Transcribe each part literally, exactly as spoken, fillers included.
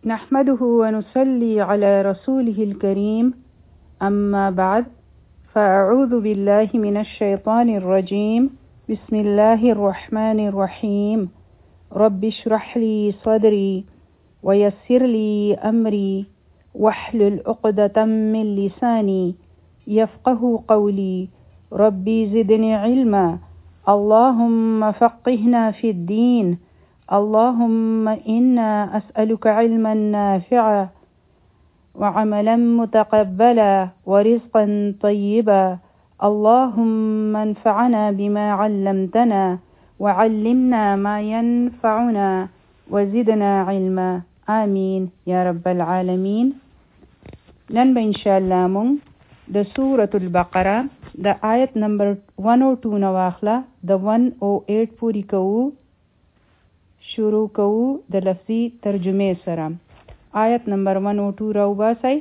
نحمده ونصلي على رسوله الكريم أما بعد فأعوذ بالله من الشيطان الرجيم بسم الله الرحمن الرحيم رب اشرح لي صدري ويسر لي أمري واحلل عقدة من لساني يفقه قولي ربي زدني علما اللهم فقهنا في الدين اللهم إنا أسألك علما نافعا وعملا متقبلا ورزقا طيبا اللهم انفعنا بما علمتنا وعلمنا ما ينفعنا وزدنا علما آمين يا رب العالمين. نن به إن شاء الله مون د سورة البقرة د آیت نمبر one oh two نواخله د one oh eight پوری کوو. شروع کوو د لفظي ترجمه سره. آیت نمبر one oh two راو باسي.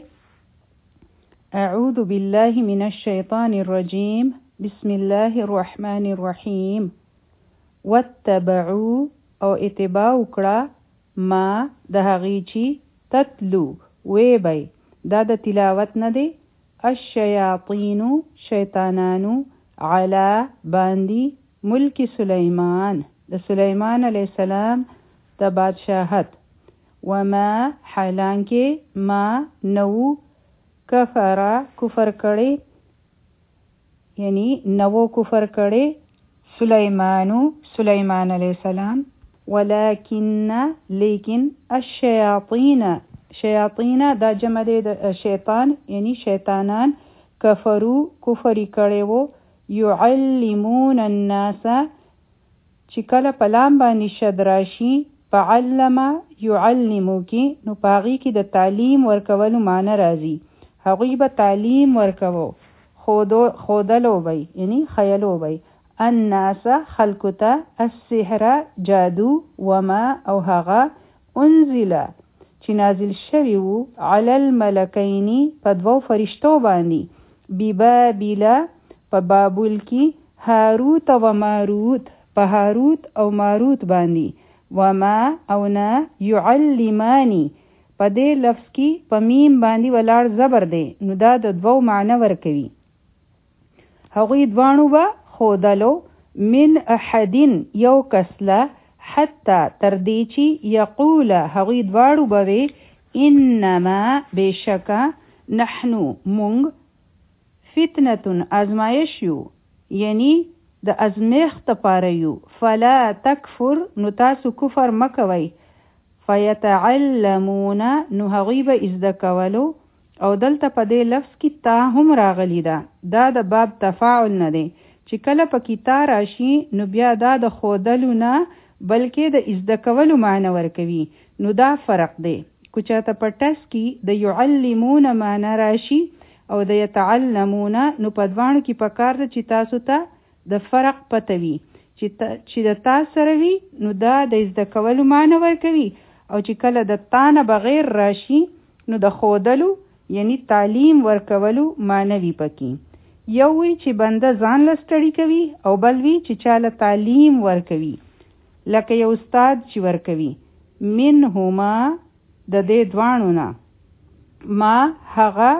اعوذ بالله من الشيطان الرجيم بسم الله الرحمن الرحيم واتبعوا او اتباع وکړه ما د هغې چې تتلو وی بی دا د تلاوت نه دی الشیاطین شیطانانو علا باندی ملک سلیمان د سلیمان علیہ السلام د بادشاہت وما حالانکه ما نو کفرا کفر کړي یعنی نو کفر کړي سلیمانو سلیمان علیہ السلام ولكن لیکن الشیاطین شیاطین دا جمع دی د شیطان یعنی شیطانان کفرو کفر کړي وو يعلمون الناس چې کله په لام باندې شد راشي فعلم يعلمو کې نو پاغي کې د تعلیم ورکولو معنی راځي. هغوی به تعلیم ورکوو خودو خودلو بی یعنی خیلو بی الناس خلقتا السحر جادو وما او هغه انزل چې نازل شوی وو علی الملکین په دوو فرشتو باندې ببابل په بابل کې هاروت و ماروت په هاروت او ماروت باندې وما او نه يعلمانی په دې لفظ کې په میم باندې ولاړ زبر دی نو دا د دوو معنی ورکوي. هغوی دوانو به خودلو من احدین یو کسله حتی تر دې چې یقول هغوی دواړو به وي انما بشکه نحنو مونږ فتنتون ازمایش یو یعنی د ازمیخت پاره یو فلا تکفر نو تاسو کفر مکوي فیتعلمون نو هغوی به ازده کولو او دلته په دې لفظ کې تا هم راغلی ده دا د باب تفاعل نه دی چې کله په کې تا راشي نو بیا دا د خودلو نه بلکې د ازده کولو معنی ورکوي نو دا فرق دی. کو چاته په ټس کې د يعلمون معنی راشي او د يتعلمون نو په دوانو کې په کار ده چې تاسو ته د فرق پته وي چې چې د تا سره وي نو دا د ازده کولو معنی ورکوي او چې کله د تا نه بغیر راشي نو د خودلو یعنی تعلیم ورکولو معنی وي پکې. یو وی چې بنده ځان له ستړي کوي او بل وی چې چاله تعلیم ورکوي لکه یو استاد چې ورکوي. منهما د دې دوانو نه ما هغه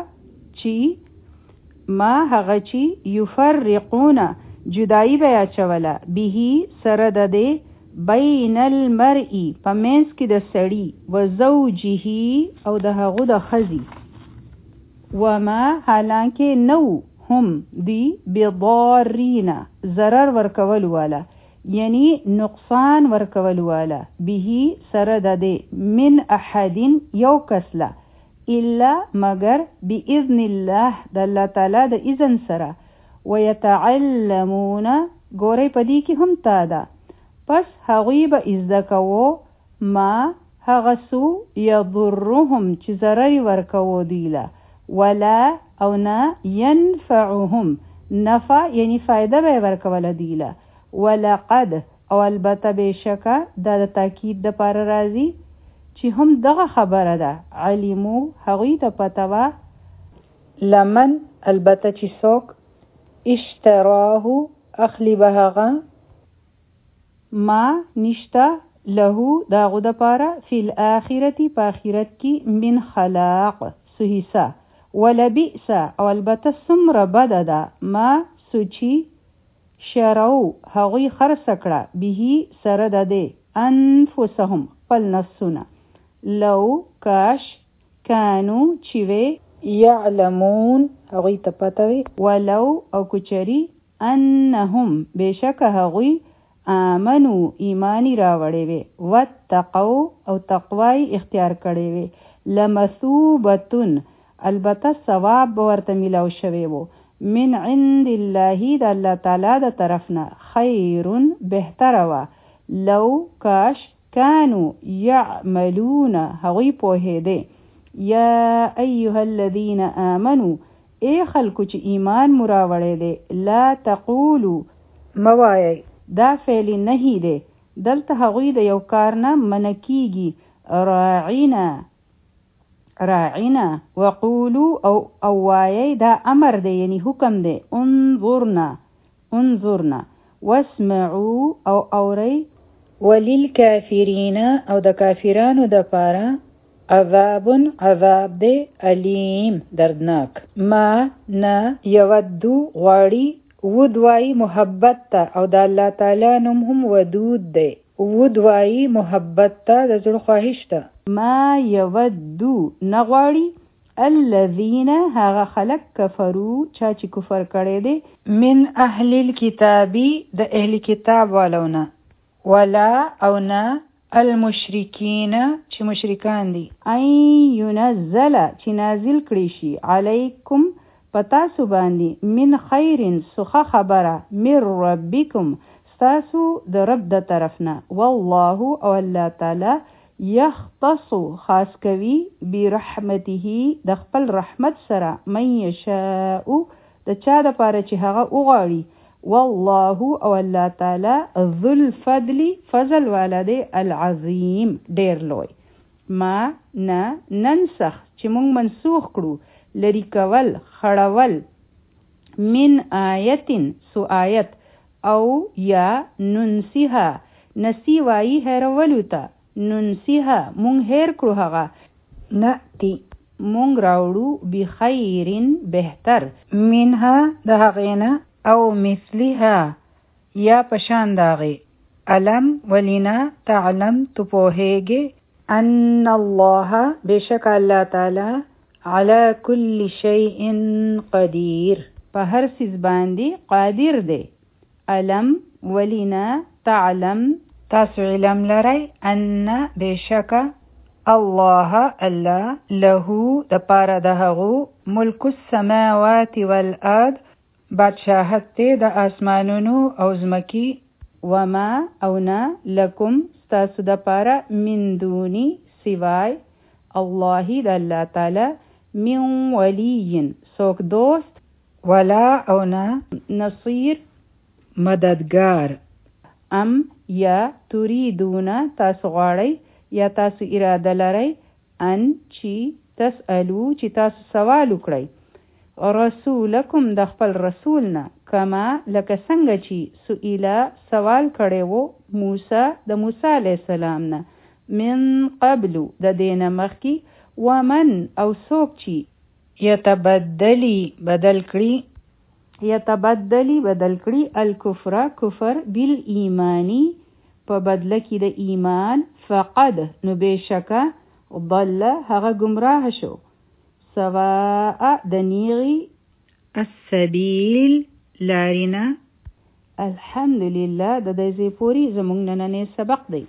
چې ما هغه چې یفرقون جدائی بیا چولا به سره د دې بین المرئی په منځ کې د سړي و زوجه او د هغو د ښځې وما حالانکه نو هم دی بضارین ضرر ورکول والا یعنی نقصان ورکول والا به سره د دې من احدین یو کسله الا مگر باذن الله د الله تعالی د اذن سره ويتعلمون ګورې پدې کې هم تا ده پس هغوی به ازده کوو ما هغه سو یضرهم چې ضرر ورکوو دیله ولا او نه ینفعهم نفع یعنی فایده به ورکوله دیله ولقد او البته بشکه دا د تاکید د پاره راځي چې هم دغه خبره ده علمو هغوی ته پته وه لمن البته چې څوک اشتراه اخلی به هغه ما نشته له داغو دا پارا فی الاخرتی پا آخرت کی من خلاق سحیسا ولبئسا او البته سمر بد دا ما سوچی شرعو هغوی خرسکڑا بیهی سرد ده انفسهم پل نفسونا لو کاش کانو چیوه یعلمون هغوی تپتوی ولو او کچری انهم بشک هغوی آمنو ایمانی راوڑے وے واتقو او تقوی اختیار کڑے وے لمثوبتن البته ثواب ورته ملاو شوی وو من عند الله د الله تعالی د طرفنا خیرن بهتر وا لو کاش کانو یعملون هغوی پوهیده یا ایها الذین آمنو ای خلکو چې ایمان مراوړی دی لا تقولو موایي دا فعل نهی دی دلته هغوی د یو کار نه منع کیږي راعینا راعینا وقولو او او وایي دا امر دی یعنی حکم دی انظرنا انظرنا واسمعو او اوری وللکافرین او د کافرانو د پاره عذاب عذاب دے علیم دردناک ما نا یودو غاڑی ودوائی محبت تا او دا اللہ تعالی نم هم ودود دے ودوائی محبت تا دا زر خواهش تا ما یودو نغاڑی الذین هاغا خلق کفرو چاچی کفر کرے دے من اہل الكتابی دا اہل کتاب والونا ولا اونا المشرکین چې مشرکان دي ان ينزل چې نازل کړي شي علیکم پتا سو باندې من خیر سخه خبره من ربکم تاسو د رب د طرفنا والله او الله تعالی یختص خاص کوي برحمته د خپل رحمت سره من یشاء د چا د پاره چې هغه وغواړي والله او الله تعالی ذو الفضل فضل والده العظیم ډیر لوی ما نه ننسخ چې مونږ منسوخ کړو لری کول خړول من آیتن سو آیت او یا ننسیها نسی وای هرولو تا ننسیها مونږ هیر کړو هغه نأتی مونږ راوړو بخیرن بهتر منها د هغینا او مثلها یا پشان داغی علم ولینا تعلم تو پوہیگے ان اللہ بشک اللہ تعالی علی کل شیء قدیر پا ہر سیز باندی قادر دے علم ولینا تعلم تاسو علم لرائی ان بشک اللہ اللہ لہو دپار دہغو ملک السماوات والارض بادشاہت تے دا آسمانونو او زمکی وما اونا لکم ستاسو دا پارا من دونی سوائے اللہ دا اللہ تعالی من ولی سوک دوست ولا اونا نصیر مددگار ام یا تریدونا تاسو غاڑی یا تاسو اراده لرئی ان چی تسألو چی تاسو سوالو کڑی رسولکم د خپل رسولنا کما لکه څنګه چې سئیلا سوال کړي وو موسی د موسی علی السلام نه من قبل د دینه مخکی ومن او څوک چې یتبدلی بدل کړي یتبدلی بدل کړي الکفر کفر بالایمانی په بدله کې د ایمان فقد نو بشکا ضل هغه گمراه شو سواء دنیغی السبیل لارنا الحمدلله د دې پوری زمونږ نننې سبق دی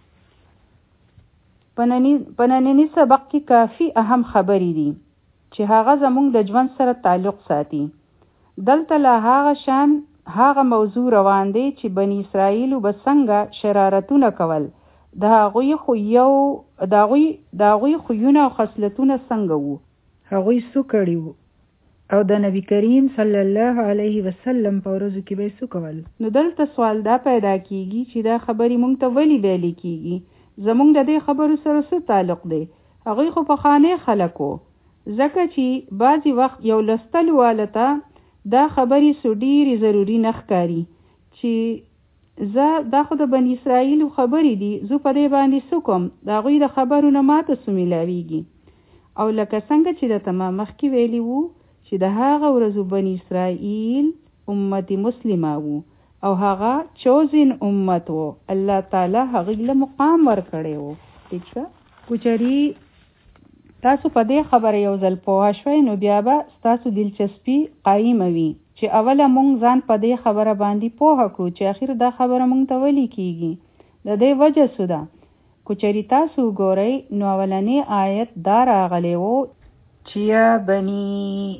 پنننی سبق کې کافی اهم خبرې دي چې هغه زمونږ د ژوند سره تعلق ساتي دلته لا هغه شان هغه موضوع روان دی چې بنی اسرائیل وبسنګ شرارتونه کول دا غوی خو یو دا غوی دا غوی خوونه او خصلتونه څنګه وو هغوی سو کړي وو او د نبی کریم صلی الله علیه وسلم په ورځو کې به سو کول نو دلته سوال دا پیدا کیږي چې دا خبرې مونږ ته ولی ویل کیږي زمونږ د دې خبرو سره څه تعلق دی هغوی خو په خانه خلکو ځکه چې بعضی وخت یو لستل والته دا خبرې سو ډیرې ضروری نه ښکاري چې زه دا خو د بني اسرائیلو خبرې دي، زه په دې باندې څه کوم؟ د هغوی د خبرو نه ماته څه میلاویږي. او لکه څنګه چې د تمام مخکې ویلي وو چې د هغه ورځو بني اسرائیل امت مسلمه وو او هغه چوزن امت وو. الله تعالی هغوی له مقام ورکړی وو. ٹھیک شه؟ کچري تاسو په دې خبره یو ځل پوه شوئ نو بیا به ستاسو دلچسپي قایمه وي چې اوله مونږ ځان په دې خبره باندې پوه کړو چې اخر دا خبره مونږ ته ولې کیږي. د دې وجه څه ده؟ کچري تاسو ګورئ نو اولنی آیت دا راغلی وو چې یا بني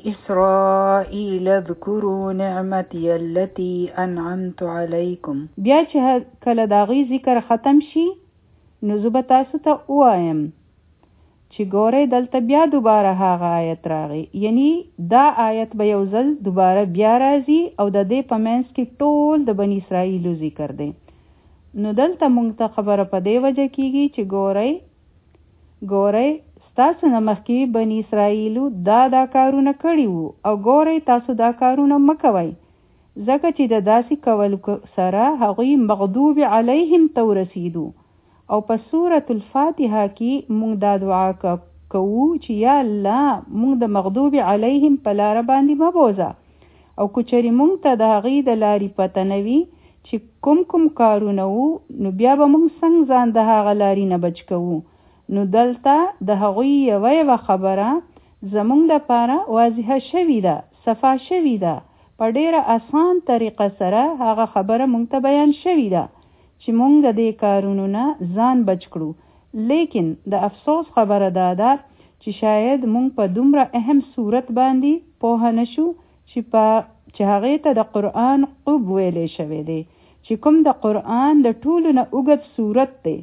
اسرائیل اذکروا نعمتي التي انعمت علیکم. بیا چې کله د هغوی ذکر ختم شي نو زه به تاسو ته ووایم چې ګورئ دلته بیا دوباره هغه آیت راغی، یعنی دا آیت به یو ځل دوباره بیا راځي او د دې په منځ کې ټول د بني اسرائیلو ذکر دی. نو دلته مونږ ته خبره په دې وجه کېږي چې ګورئ ګورئ ستاسو نه مخکې بني اسرائیلو دا دا کارونه کړي وو او ګورئ تاسو دا کارونه مه کوئ، ځکه چې د داسې کولو سره هغوی مغضوب علیهم ته ورسېدو. او په سورة الفاتحه کې مونږ دا دعا کوو چې یا الله مونږ د مغضوب علیهم په لاره باندې مه بوځه. او کچري مونږ ته د هغې د لارې پته نه وي چې کوم کوم کارونه وو نو بیا به مونږ څنګه ځان د هغه لارې نه بچ کوو. نو دلته د هغوی یوه یوه خبره زمونږ دپاره واضحه شوې ده، صفا شوې ده، په ډېره اسان طریقه سره هغه خبره مونږ ته بیان شوې ده چې مونږ د دې کارونو نه ځان بچ کړو. لیکن د افسوس خبره دا ده چې شاید مونږ په دومره اهم صورت باندې پوه نشو چې په چې هغې ته د قرآن قب ویلی شوی دی، چې کوم د قرآن د ټولو نه اوږد صورت دی.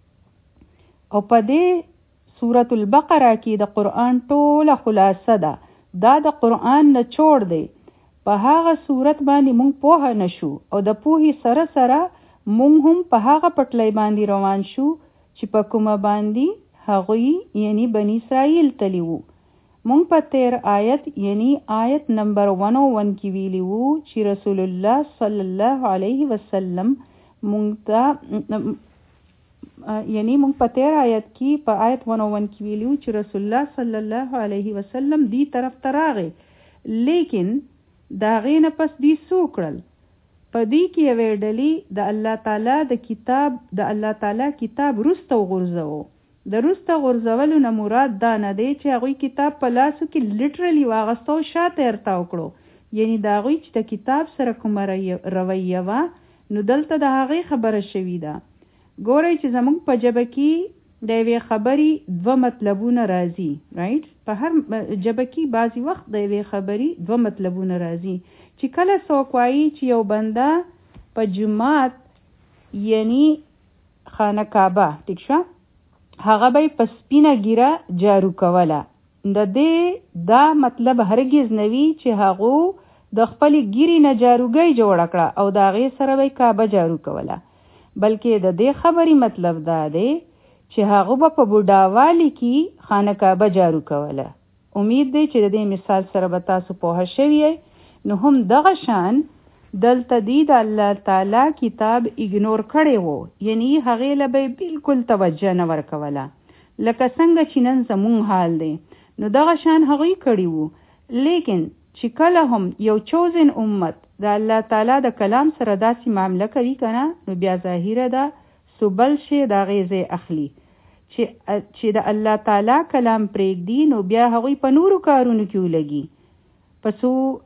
او په دې سورة البقره کې د قرآن ټوله خلاصه ده، دا د قرآن نچوړ دی. په هغه صورت باندې مونږ پوه نشو او د پوهې سره سره مونږ هم په هغه پټلۍ باندې روان شو چې په کومه باندې هغوی یعنی بني اسرائیل تلی وو. مونږ په تیر آیت یعنی آیت نمبر ایک سو ایک کې ویلی وو چې رسول الله صلی الله علیه وسلم مونږ ته یعنی مونږ په تیر آیت کې په آیت ایک سو ایک کې ویلی وو چې رسول الله صلی الله علیه وسلم دی طرف ته راغی، لیکن دا غې نه پس دی څه وکړل؟ په دې کې یوې ډلې د الله تعالی د کتاب د الله تعالی کتاب وروسته وغورځوو. د وروسته غورځولو نه مراد دا نه دی چې هغوی کتاب په لاسو کې لیټرلی واغسته او شاته یې ارتاو کړو، یعنی د هغوی چې د کتاب سره کومه رویه وه نو دلته د هغې خبره شوې ده. ګورئ چې زموږ په ژبه کې د یوې خبرې دوه مطلبونه راځي، رایټ؟ په هر ژبه کې بعضې وخت د یوې خبرې دوه مطلبونه راځي. چې کله څوک وایي چې یو بنده په جومات یعنی خانه کعبه، ټیک شوه، هغه به یې په سپینه ګیره جارو کوله، د دې دا مطلب هرګز نه وي چې هغو د خپلې ګیرې نه جاروګۍ جوړه کړه او د هغې سره به یې کعبه جارو کوله، بلکې د دې خبرې مطلب دا دی چې هغه به په بوډاوالي کې خانه کعبه جارو کوله. امید دی چې د دې مثال سره به تاسو پوه شوي. نو هم دغه شان دلته دی د الله تعالی کتاب اګنور کړی وو، یعنی هغې له به بالکل توجه نه ورکوله، لکه څنګه چې نن زمونږ حال دی. نو دغه شان هغوی کړي وو. لیکن چې کله هم یو چوزن امت د الله تعالی د کلام سره داسې معامله کوي که نه، نو بیا ظاهره ده سو بل شی د هغې ځای اخلي چې چې د الله تعالی کلام پرېږدي، نو بیا هغوی په نورو کارونو کې ولګي، په څو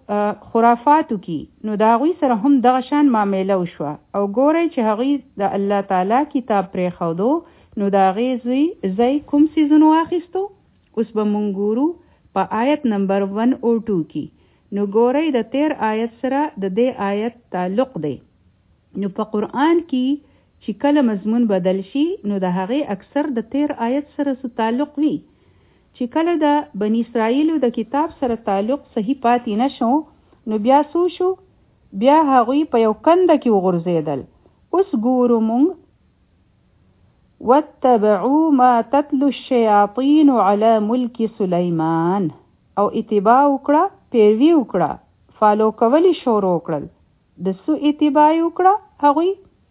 خرافاتو کې. نو د هغوی سره هم دغه شان معامله وشوه. او ګورئ چې هغوی د الله تعالی کتاب پرېښودو نو د هغې ځای کوم څیزونو واخیستو. اوس به مونږ ګورو په آیت نمبر ایک سو دو کې. نو ګورئ د تیر آیت سره د دې آیت تعلق دی. نو په قرآن کې چې کله مضمون بدل شي نو د هغې اکثر د تیر آیت سره څه تعلق وي. چې کله د بني اسرائیلو د کتاب سره تعلق صحیح پاتې نشو نو بیا څه شو؟ بیا هغوی په یو کنده کې وغورځېدل. اوس ګورو مونږ واتبعوا ما تتلو الشیاطین علی ملک سلیمان، او اتباع وکړه، پیروي وکړه، فالو کولی شروع کړل. د څه اتباع وکړه؟ هغوی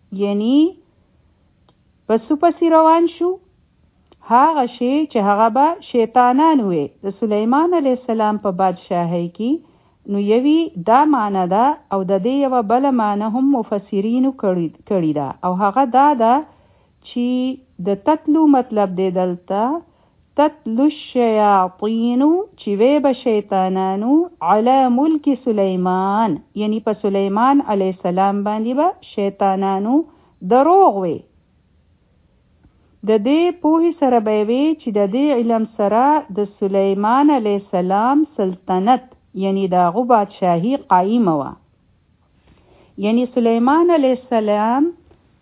یعنی پسو پسی روان شو هغه شی چې هغه به شیطانان وي د سلیمان علیه السلام په بادشاهۍ کې نو یوی دا معنی ده او د دې یوه بله معنی هم مفسرینو کړې ده او هغه دا ده چې د تتلو مطلب دی دلته تتلو الشیاطینو چې وی به شیطانانو علی ملک سلیمان یعنی په سلیمان علیه السلام باندې به شیطانانو دروغ وي د دې پوهې سره به وي چې د دې علم سره د سلیمان علیه السلام سلطنت یعنی د هغه بادشاهي قایمه وه یعنی سلیمان علیه السلام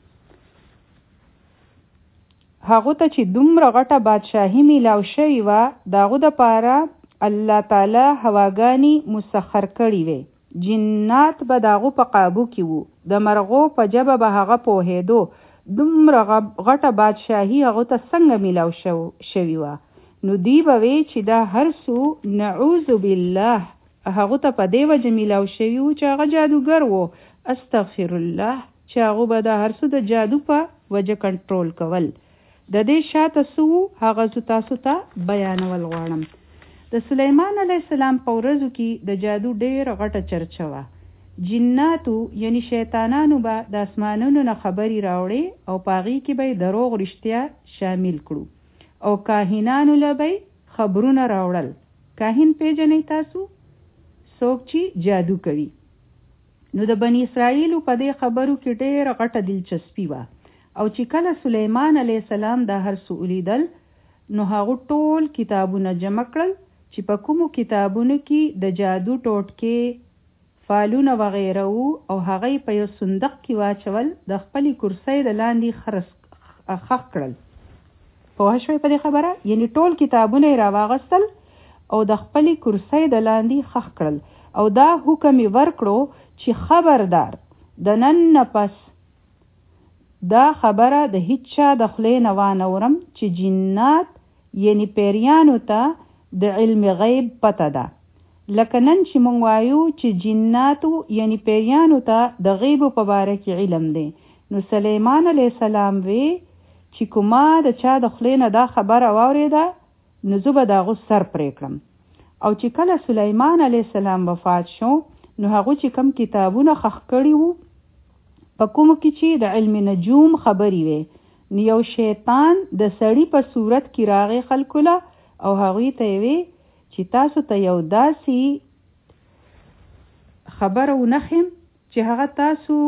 هغه ته چې دومره غټه بادشاهي میلاو شوې وه د هغه دپاره الله تعالی هواګانې مسخر کړي وې جنات به د هغه په قابو کې وو د مرغو په ژبه به هغه پوهېدو دومره غټه بادشاهي هغه ته څنګه میلاو شوې وه نو دی به وی چې دا هر څه نعوذ بالله هغه ته په دې وجه میلاو شوي وو چې هغه جادوګر وو استغفر الله چې هغه به دا هر څه د جادو په وجه کنټرول کول د دې شاته څه هغه زه تاسو ته بیانول غواړم د سلیمان علیه السلام په ورځو کې د جادو ډېره غټه چرچه وه جناتو یعنی شیطانانو به د اسمانونو نه خبرې راوړې او په هغې کې به یې دروغ رښتیا شامل کړو او کاهنانو له به یې خبرونه راوړل کاهن پیژنئ تاسو څوک چې جادو کوي نو د بني اسرائیلو په دې خبرو کې ډېره غټه دلچسپي وه او چې کله سلیمان علیه السلام دا هر څه ولیدل نو هغه ټول کتابونه جمع کړل چې په کومو کتابونو کې د جادو ټوټکې فالونه وغیره وو او هغه په یو صندوق کې واچول د خپلې کرسۍ د لاندې خرڅ خښ کړل پوه شوئ په دې خبره یعنی ټول کتابونه یې راواغستل او د خپلې کرسۍ د لاندې خښ کړل او دا حکم یې ورکړو چې خبردار د نن نه پس دا خبره د هیڅ چا د خولې نه وانورم چې جنات یعنی پیریانو ته د علم غیب پته ده لکه نن چې مونږ وایو چې جناتو یعنی پیریانو ته د غیبو په باره کې علم دی نو سلیمان علیه السلام وی چې کومه د چا د خولې نه دا خبره واورېده نو زه به د هغو سر پرې کړم او چې کله سلیمان علیه السلام وفات شو نو هغو چې کوم کتابونه خښ کړي وو په کومو کې چې د علم نجوم خبرې وې نو یو شیطان د سړي په صورت کې راغی خلکو له او هغوی ته یې وی چې تاسو ته یو داسې خبره ونخیم چې هغه تاسو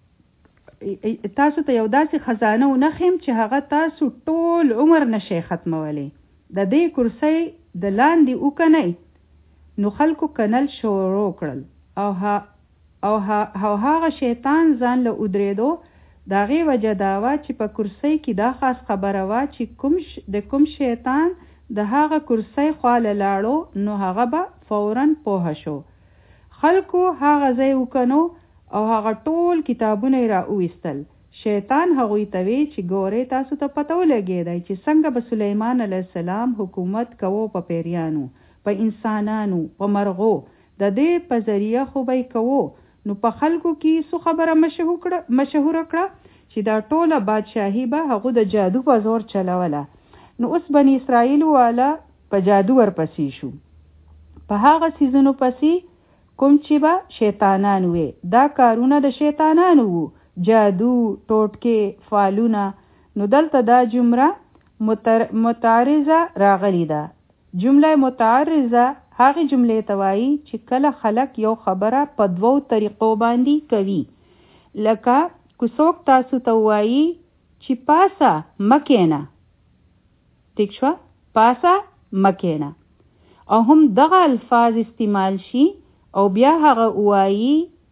تاسو ته یو داسې خزانه ونخیم چې هغه تاسو ټول عمر نشئ ختمولی د دې کرسۍ د لاندې وکنئ نو خلکو کنل شروع کړل او ها او ها هغه شیطان ځان له ودرېدو د هغې وجه دا وه چې په کرسۍ کې دا خاص خبره وه چې کوم د کوم شیطان د هغه کرسۍ خواله لاړو نو هغه به فوراً پوه شو خلکو هغه ځای وکنو او هغه ټول کتابونه یې راوویستل شیطان هغوی ته وی چې ګورې تاسو ته پته ولګېدی چې څنګه به سلیمان علیه السلام حکومت کوو په پیریانو په انسانانو په مرغو د دې په ذریعه خو به یې کوو نو په خلکو کې څو خبره مشهوره کړه چې دا ټوله بادشاهي به هغو د جادو په زور چلوله نو اوس بني اسرائیل والا په جادو ورپسې شو په هغه سیزونو پسې کوم چې به شیطانان وي دا کارونه د شیطانانو وو جادو ټوټکې فالونه نو دلته دا جمله متر... متعرضه راغلی ده جمله متعرضه هغه جملې ته وایي چې کله خلک یو خبره په دوو طریقو باندې کوي لکه که څوک تاسو ته وایي چې پاسه مکینه ٹھیک شو پاسا مکینا او هم دغه الفاظ استعمال شي او بیا هغه وایي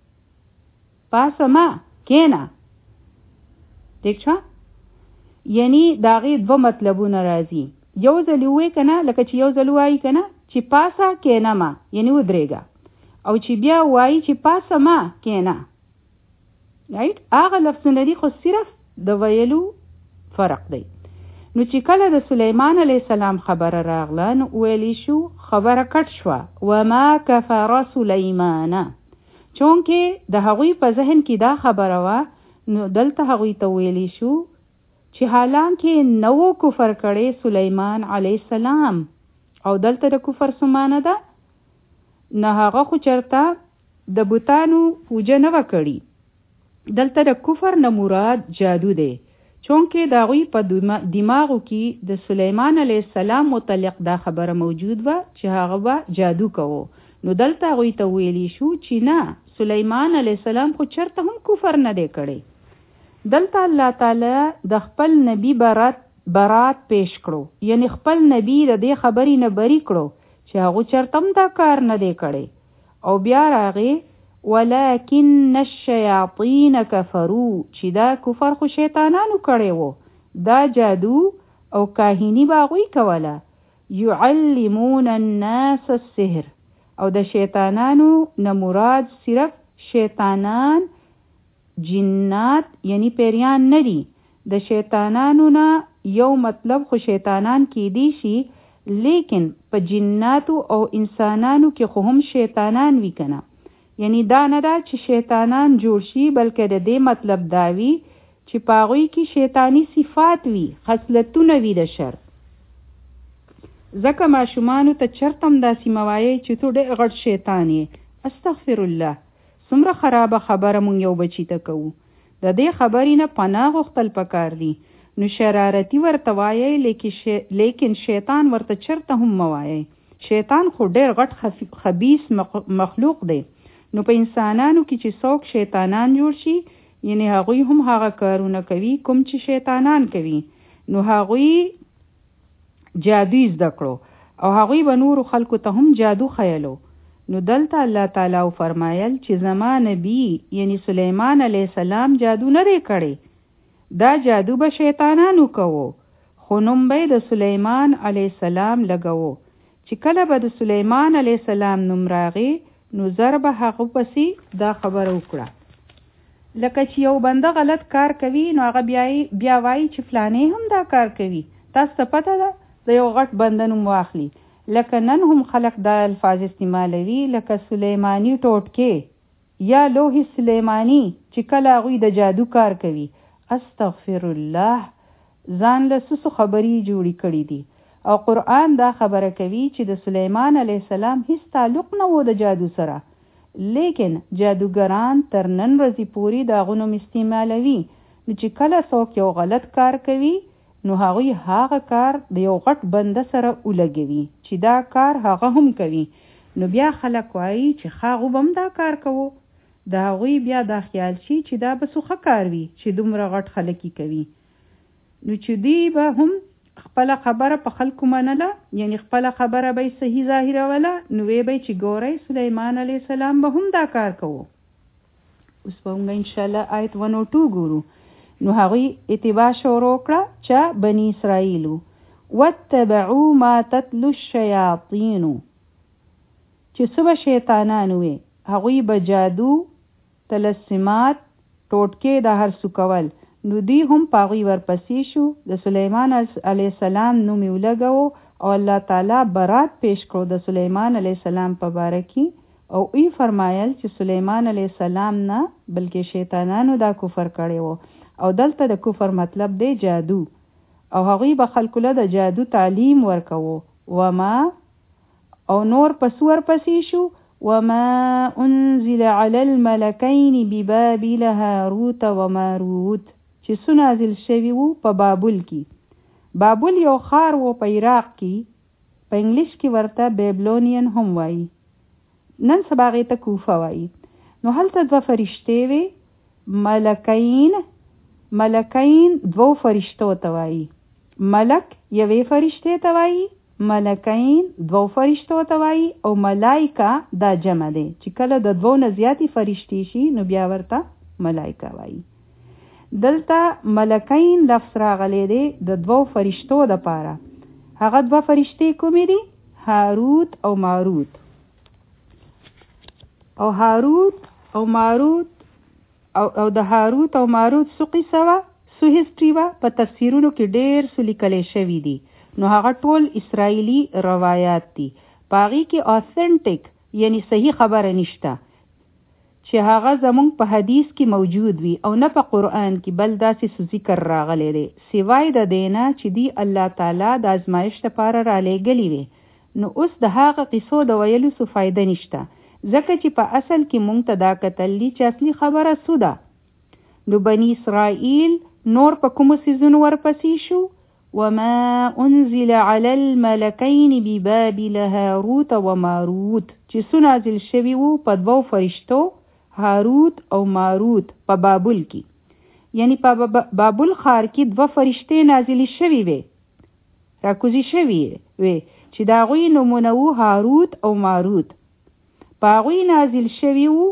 پاسا ما کینا ٹھیک شو یعنی داغه دو مطلبونه راځي یو ځل وې کنه لکه چې یو ځل وایي کنه چې پاسا کینا ما یعنی ودرېګا او چې بیا وایي چې پاسا ما کینا رائټ هغه لفظونه دي خو صرف د ویلو فرق دی نو چې کله د سلیمان علیه السلام خبره راغله نو ویلی شو خبره کټ شوه وما کفر سلیمان چونکه د هغوی په ذهن کې دا خبره وه نو دلته هغوی ته ویلی شو چې حالانکه نو کفر کړي سلیمان علیه السلام او دلته د کفر سمانه ده نه هغه خو چرته د بوتانو پوجا نه وکړي. دلته د کفر نه مراد جادو دی چونکه د هغوی په دماغو کې د سلیمان علیه السلام متعلق دا خبره موجود وه چې هغه به جادو کوو. نو دلته هغوی ته ویلی شو چې نه سلیمان علیه السلام خو چرته هم کفر نه دی کړی. دلته الله تعالی د خپل نبی برات برات پیش کړو یعنی خپل نبی د دې خبرې نه بری کړو چې هغه چرته هم دا کار نه دی کړی. او بیا راغی ولکن الشیاطین کفروا چې دا کفر خو شیطانانو کړی وو دا جادو او کاهینی باغوی کوله. یعلمون الناس السحر او د شیطانانو نه مراد صرف شیطانان جنات یعنی پیریان نه دي. د شیطانانو نه یو مطلب خو شیطانان کې دي شي لیکن په جناتو او انسانانو کې خو هم شیطانان وی کنه یعنی دا نه دا چې شیطانان جوړ شي بلکې د دې مطلب دا وی چې پاغوی کې شیطانی صفات وی خصلتونه وی د شر. ځکه ماشومانو ته چرتم داسې موایي چې تو ډېر غټ شیطان یې استغفر الله څومره خرابه خبره مونږ یو بچی ته کوو. د دې خبرې نه پناه غوښتل پکار دي. نو شرارتي ورته وایي لیکن شیطان ورته چرته هم موایي. شیطان خو ډېر غټ خبیث مخلوق دی. نو په انسانانو کې چې څوک شیطانان جوړ شي یعنی هغوی هم هغه کارونه کوي کوم چې شیطانان کوي. نو هغوی جادو زده کړو او هغوی به نورو خلکو ته هم جادو خیلو. نو دلته الله تعالی فرمایل چې زما نبی یعنی سلیمان علیه السلام جادو نه دی کړی دا جادو به شیطانانو کوو خو نوم به د سلیمان علیه السلام لګوو. چې کله به د سلیمان علیه السلام نوم راغی نو زر به هغه پسې دا خبره وکړه. لکه چې یو بنده غلط کار کوي نو هغه بیا بیا وایي چې فلانې هم دا کار کوي. تاسو ته پته ده د یو غټ بنده نوم واخلي لکه نن هم خلق دا الفاظ استعمالوي لکه سلیمانی ټوټکې یا لوح سلیمانی چې کله هغوی د جادو کار کوي. استغفر الله ځان له سسو خبرې جوړې کړي دي او قرآن دا خبره کوي چې د سلیمان علیه السلام هیڅ تعلق نه و د جادو سره لیکن جادوګران تر نن ورځې پورې د هغو نوم استعمالوي. نو چې کله څوک یو غلط کار کوي نو هغوی هغه کار د یو غټ بنده سره ولګوي چې دا کار هغه هم کوي. نو بیا خلک وایي چې هغه به هم دا کار کوو. د هغوی بیا دا خیال شي چې دا به څه کار وي چې دومره غټ خلک کوي. نو چې دوی به هم خپله خبره په خلکو منله یعنی خپله خبره به صحیح ظاهروله نو وی به چې ګورئ سلیمان علیه السلام به هم دا کار کوو. اوس به موږ انشاءالله آیت ون او ټو ګورو. نو هغوی اتباع شروع کړه چې بنی اسرائیلو واتبعوا ما تتلو الشیاطین چې څه به شیطانان وي هغوی به جادو تلسمات ټوټکې د هر څه کول. نو دوی هم په هغوی ورپسې شو. د سلیمان علیه السلام نوم یې ولګوو او الله تعالی برات پیش کړو د سلیمان علیه السلام په باره کې او ای فرمایل چې سلیمان علیه السلام نه بلکې شیطانانو دا کفر کړی وو. او دلته د کفر مطلب دی جادو او هغوی به خلکو له د جادو تعلیم ورکوو. وما او نور پس ورپسې شو وما انزل علی الملکین ببابل هاروت و ماروت چې څه نازل شوي وو په بابل کې. بابل یو ښار و په عراق کې په انګلیش کې ورته بیبلونین هم وایي نن سبا هغې ته کوفه وایي. نو هلته دوه فرشتې وې ملکین ملکین دو فرشتو ته وایي. ملک یوې فرشتې ته وایي ملکین دو فرشتو ته وایي او ملائکه دا جمع دی چې کله د دوو نه زیاتې فرشتې شي نو بیا ورته ملائکه وایي. دلته ملکین لفظ راغلی دی د دوو فرشتو دپاره. هغه دوه فرشتې کومې دي؟ هاروت او ماروت. او هاروت او ماروت او او د هاروت او ماروت څه قصه وه څه هسټري وه په تفسیرونو کې ډېر څه لیکلی شوي دي. نو هغه ټول اسرائیلي روایات دي په هغې کې اوثنټک یعنی صحیح خبره نشته. چې هغه زمونږ په حدیث کې موجود وي او نه په قرآن کې، بل داسې ذکر راغلی دی سوای د دینا چې دی الله تعالی د ازمایش لپاره را لېږلی وي. نو اوس د هغه قصو د ویلو څه فایده نشته، ځکه چې په اصل کې مونږ ته دا کتلی چې اصلي خبره څه ده. نو بني اسرائیل نور په کومو څیزونو ورپسې شو؟ وما انزل على الملكين ببابل هاروت و ماروت، چې څه نازل شوي وو په دوو فرشتو هاروت او ماروت په بابل کې. یعنی په بابل ښار کې دوه فرشتې نازلې شوي وي، راکوزي شوي وي، چې د هغوی نومونه وو هاروت او ماروت. په هغوی نازل شوي وو.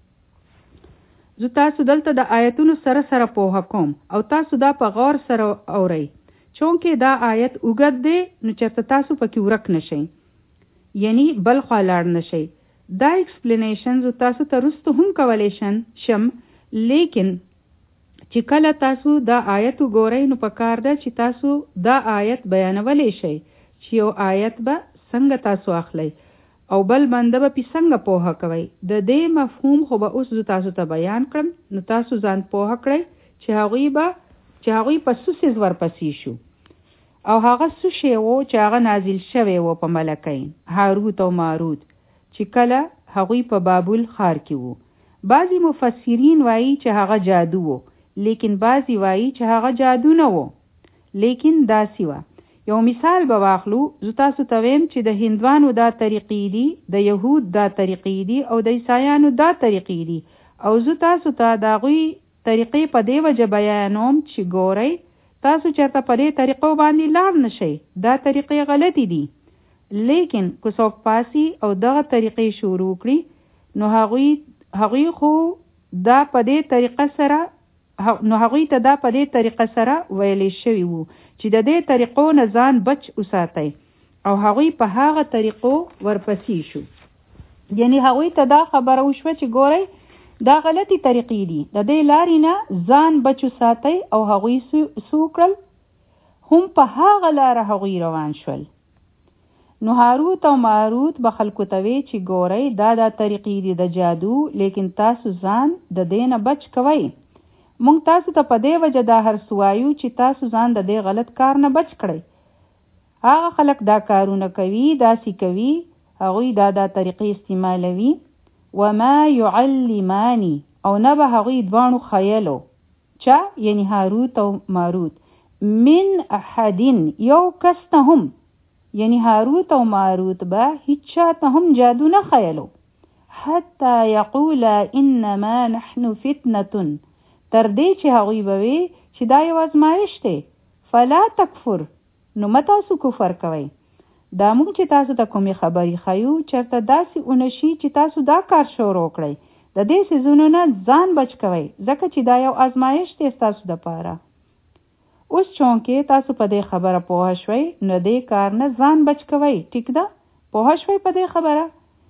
زه تاسو دلته د آیتونو سره سره پوهه کوم او تاسو دا په غور سره اورئ، چونکې دا آیت اوږد دی نو چېرته تاسو پکې ورک نشئ، یعنی بل خوا لاړ نشئ. دا ایکسپلینیشن زه تاسو ته وروسته هم کولی شم، لیکن چې کله تاسو دا آیت وګورئ نو پکار ده چې تاسو دا آیت بیانولی شئ چې یو آیت به څنګه تاسو اخلئ او بل بنده به پې څنګه پوهه کوئ. د دې مفهوم خو به اوس زه تاسو ته بیان کړم، نو تاسو ځان پوهه کړئ چې هغوی به چې هغوی په څه څیز ورپسې شو او هغه څه شی و چې هغه نازل شوی و په ملکین هاروت او ماروت، چې کله هغوی په بابل ښار کې وو. بعضی مفسرین وایي چې هغه جادو و، لیکن بعضی وایي چې هغه جادو نه و، لیکن داسې وه. یو مثال به واخلو. زه تاسو ته ویم چې د هندوانو دا طریقې دي، د یهود دا طریقې دي او د عیسایانو دا طریقې دي، او زه تاسو ته د هغوی طریقې په دې وجه بیانوم چې ګورئ تاسو چېرته په دې طریقو باندې لاړ نشئ. دا طریقې غلطې دي، لیکن که څوک پاسي او دغه طریقې شروع کړي نو هغوی هغوی خو دا په دې طریقه سره نو هغوی ته دا په دې طریقه سره ویلی شوي وو چې د دې طریقو نه ځان بچ وساتئ، او هغوی په هغه طریقو ورپسې شو. یعنی هغوی ته دا خبره وشوه چې ګورئ دا غلطی طریقې دي، د دې لارې نه ځان بچ وساتئ، او هغوی څه وکړل؟ هم په هغه لاره هغوی روان شول. نو هاروت او ماروت به خلکو ته وی چې ګورئ دا دا طریقې دي د جادو، لیکن تاسو ځان د دې نه بچ کوئ. مونږ تاسو ته په دې وجه دا هر څه وایو چې تاسو ځان د دې غلط کار نه بچ کړئ. هغه خلک دا کارونه کوي، داسې کوي، هغوی دا دا طریقې استعمالوي. وما يعلماني، او نه به هغوی دواړو خیلو، چا یعنی هاروت او ماروت، من احدین یو کس ته هم، یعنی هاروت او ماروت به هیچ چا ته هم جادو نه خیلو. حتی یقولا انما نحن فتنه، تر دې چې هغوی به وي چې دا یو ازمایش دی. فلا تکفر، نو مه تاسو کفر کوئ. دا موږ چې تاسو ته کومې خبرې ښیو چېرته داسې اونشي چې تاسو دا کار شروع کړئ. د دې څیزونو نه ځان بچ کوئ، ځکه چې دا یو ازمایش دی ستاسو دپاره. اوس چونکې تاسو په دې خبره پوه شوئ نو دې کار نه ځان بچ کوئ. ټیک ده؟ پوه شوئ په دې خبره؟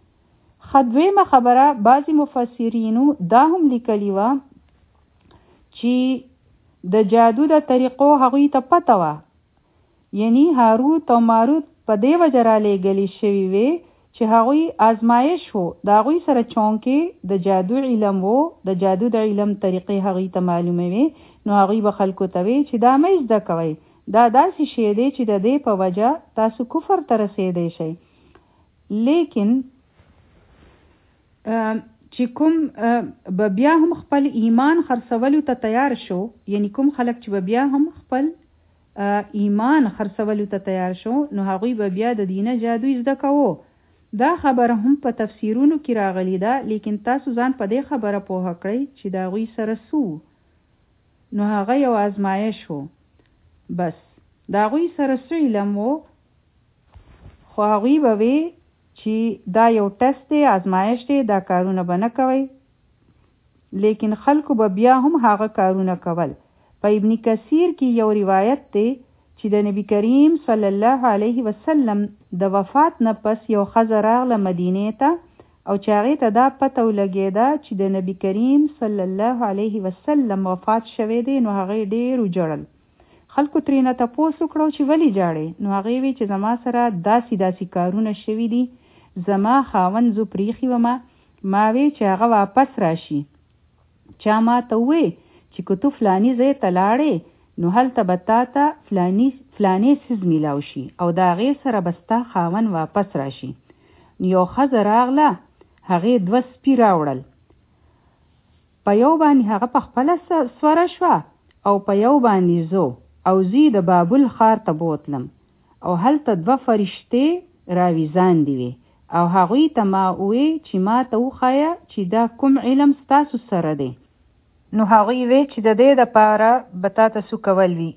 ښه دویمه خبره، بعضې مفسرینو دا هم لیکلي وه چې د جادو د طریقو هغوی ته پته وه، یعنی هاروت او ماروت په دې وجه را لېږلي شوي وې چې هغوی آزمایش وو، د هغوی سره چونکې د جادو علم وو، د جادو د علم طریقې هغوی ته معلومه وې، نو هغوی به خلکو ته وې چې دا مه زده کوئ، دا داسې شی دی چې د دې په وجه تاسو کفر ته رسېدی شئ. لیکن چې کوم به بیا هم خپل ایمان خرڅولو ته تیار شو، یعنی کوم خلک چې به بیا هم خپل ایمان خرڅولو ته تیار شو، نو هغوی به بیا د دینه جادو زده کوو. دا خبره هم په تفسیرونو کې راغلی ده، لیکن تاسو ځان په دې خبره پوهه کړئ چې د هغوی سره سو، نو هغه یو آزمایش وو. بس د هغوی سره څه علم وو، خو هغوی به وی چې دا یو ټست دی، آزمایش دی، دا کارونه به نه کوئ. لیکن خلکو به بیا هم هغه کارونه کول. په ابن کثیر کې یو روایت دی چې د نبی کریم صلی الله علیه وسلم د وفات نه پس یو ښځه راغله مدینې ته، او چې هغې ته دا پته ولګېده چې د نبی کریم صلی الله علیه وسلم وفات شوی دی، نو هغې ډېر وژړل. خلکو ترېنه تپوس وکړو چې ولې ژاړې؟ نو هغې وی چې زما سره داسې داسې کارونه شوي دي، زما خاوند زه پریښي ومه، ما وی چې هغه واپس راشي. چا ما ته وی چې که تو فلانی ځای ته لاړې نو هلته به تا ته فلانی فلانی څیز میلاو شي او د هغې سره به ستا خاوند واپس راشي. نو یو ښځه راغله، هغې دوه سپي راوړل. په یو باندې هغه په خپله سوره شوه او په یو باندې زو او زی د بابل ښار ته بوتلم او هلته دوه فرشتې راویزاندې وې او هغوی ته ما وی چې ما ته وښایه چې دا کوم علم ستاسو سره دی. نو هغوی وی چې د دې دپاره به تا ته څه کول وي،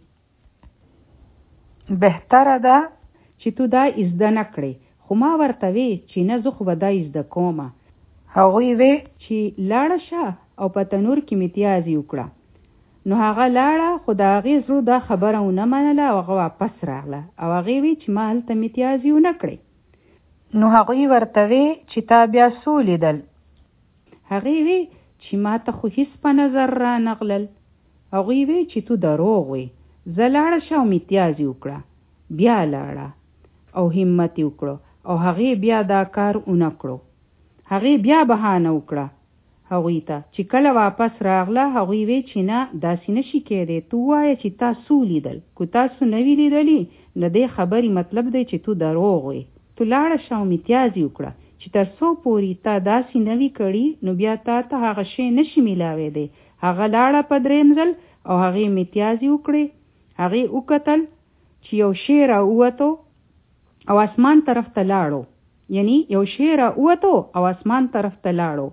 بهتره ده چې تو دا زده نه کړې. خو ما ورته وی چې نه زه خو به دا زده کومه. هغوی وی چې لاړه شه او په تنور کې متیازې وکړه. نو هغه لاړه، خو د هغې زړه دا خبره ونه منله او هغه واپس راغله او هغې وی چې ما هلته متیازې ونه کړې. نو هغوی ورته وی چې تا بیا څو لیدل؟ هغې وی چې ما ته خو هیڅ په نظر را نغلل. هغوی وی چې تو دروغ وی، زه لاړه شه او متیازې وکړه. بیا لاړه او همت یې وکړو او هغې بیا دا کار ونه کړو. هغې بیا بهانه وکړه هغوی ته چې کله واپس راغله. هغوی وی چې نه داسې نشي کېدی، تو وایه چې تا څو لیدل. که تاسو نه وي لیدلي نو دې خبرې مطلب دی چې تو دروغ وی. تو لاړه شه او متیازې وکړه چې تر څو پورې تا داسې نه وي کړي نو بیا تا ته هغه شی نشي میلاویدی. هغه لاړه په درېیم ځل او هغې متیازې وکړې. هغې وکتل چې یو شی راووتو او اسمان طرف ته لاړو، یعنی یو شی راووتو او اسمان طرف ته لاړو.